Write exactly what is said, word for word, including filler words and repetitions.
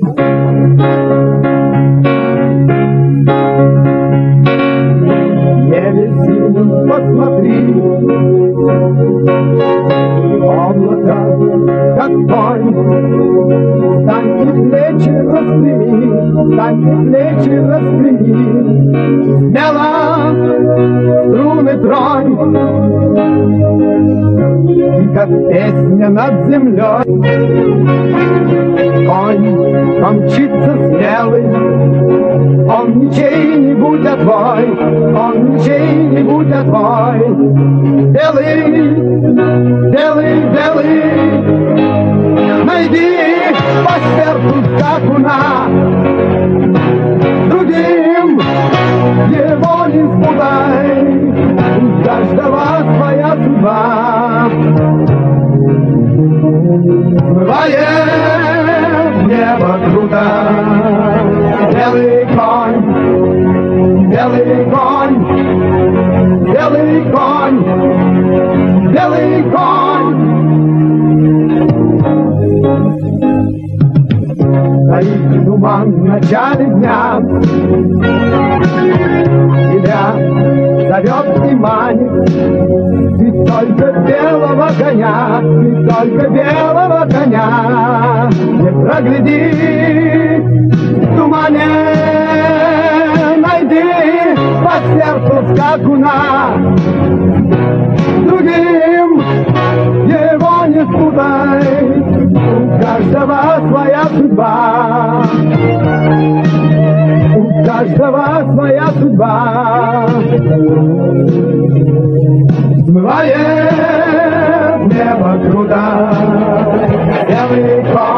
Небе синим посмотри, облака, как конь. Встаньте, плечи распрями, встаньте, плечи распрями, смело струны тронь. И как песня над землей конь помчится смелый, он ничей не будь, а твой, он ничей не будь, а твой. Белый, белый, белый, найди по сердцу скакуна, другим его не спутай, у каждого своя судьба. Смывает небо круто, белый конь, белый конь, белый конь, белый конь. Таит туман в начале дня, тебя зовет и манит. Ты только белого коня, ты только белого коня не прогляди в тумане. Найди по сердцу скакуна, другим его не спутай, у каждого своя судьба, у каждого своя судьба. Смывает небо круто, белый конь.